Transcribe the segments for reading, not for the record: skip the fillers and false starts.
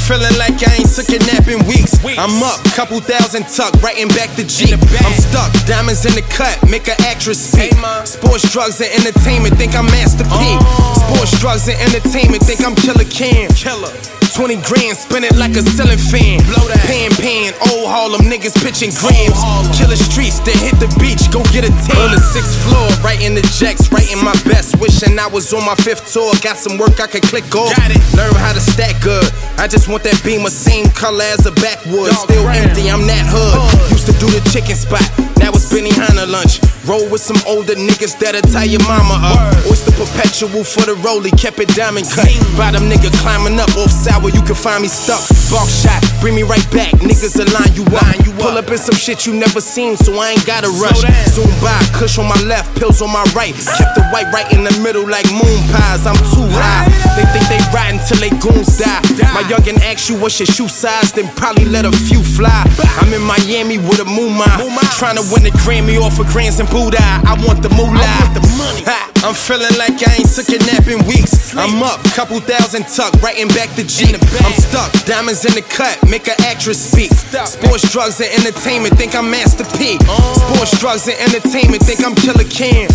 feeling like I ain't took a nap in weeks. I'm up, couple thousand tuck, writing back the G. I'm stuck, diamonds in the cut, make an actress speak. Sports, drugs, and entertainment, think I'm Master P. Sports, drugs, and entertainment, think I'm Killer Cam. 20 grand, spin it like a ceiling fan. Pan, old Harlem niggas pitching grams. Killer streets, then hit the beach, go get a tan. On the 6th floor, writing the checks, writing my best. Wishing I was on my 5th tour, got some work I can click off. Learn how to stack good. I just want that Beamer, same color as a backwood. Still empty, I'm that hood. Used to do the chicken spot, now it's Benihana lunch. Roll with some older niggas that'll tie your mama up. Oyster perpetual for the rollie, kept it diamond cut. Bottom nigga climbing up, off sour, you can find me stuck. Bark shot, bring me right back, niggas will line you up. Pull up in some shit you never seen, so I ain't gotta rush. Zoom by, kush on my left, pills on my right. Kept the white right in the middle like moon pies, I'm too high. They think they riding till they goons die. My youngin' ask you what's your shoe size, then probably let a few fly. I'm in Miami with a mooma, trying to win the Grammy off of Grands and Buddha. I want the moolah, I want the money. I'm feeling like I ain't took a nap in weeks. I'm up, couple thousand tuck, writing back the G. I'm stuck, diamonds in the cut, make an actress speak. Sports, drugs, and entertainment, think I'm Master P. Sports, drugs, and entertainment, think I'm Killer Cam.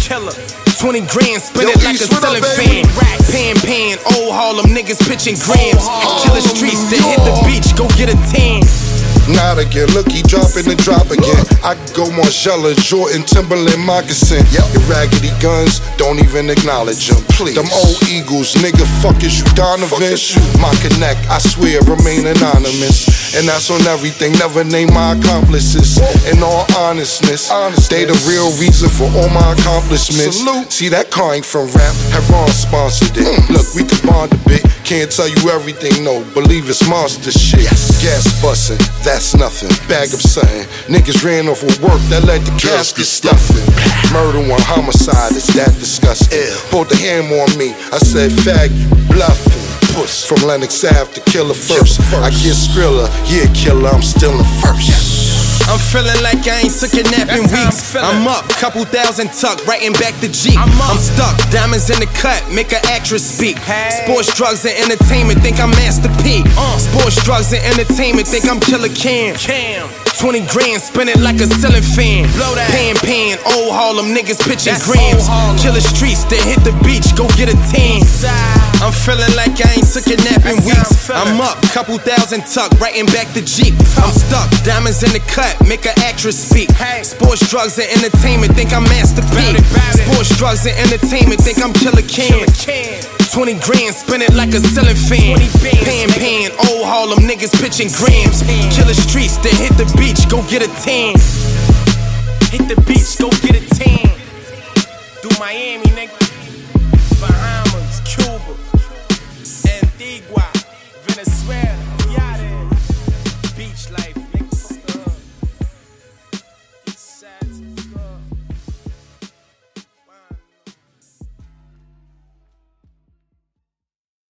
20 grand, spin it like a ceiling fan. Pan, old Harlem niggas pitching grams. Killer streets, then hit the beach, go get a tan. Not again, look, he dropping the drop again. I could go Margiela, Jordan, Timberland, moccasin. Your raggedy guns, don't even acknowledge them, please. Them old Eagles, nigga, fuck is you Donovan? My connect, I swear, remain anonymous. And that's on everything, never name my accomplices. In all honestness, they the real reason for all my accomplishments. See, that car ain't from rap, Heron sponsored it. Look, we could bond a bit, can't tell you everything, no, believe it's monster shit. Gas bustin', that's nothing, bag of something. Niggas ran off with work, that let the gas get stuffing. Murder one, homicide, is that disgusting? Pulled the hammer on me, I said, fag, you bluffing. Puss. From Lennox Ave to Killer First. I get Skrilla, yeah, killer, I'm still in first. I'm feeling like I ain't took a nap in weeks. I'm up, couple thousand tuck, writing back the G. I'm stuck, diamonds in the cut, make an actress speak. Sports, drugs, and entertainment, think I'm Master P. Sports, drugs, and entertainment, think I'm Killer Cam. 20 grand, spin it like a ceiling fan. Pan, old Harlem niggas pitching grams. Killer streets, then hit the beach, go get a tan. I'm feeling like I ain't took a nap in weeks. I'm up, couple thousand tuck, writing back the G. I'm stuck, diamonds in the cut, make an actress speak. Sports, drugs, and entertainment, think I'm Master P. Sports, drugs, and entertainment, think I'm Killer Cam. 20 grand, spin it like a ceiling fan. Pan, old Harlem niggas pitching grams. Killer streets, then hit the beach, go get a tan. Hit the beach, go get a tan.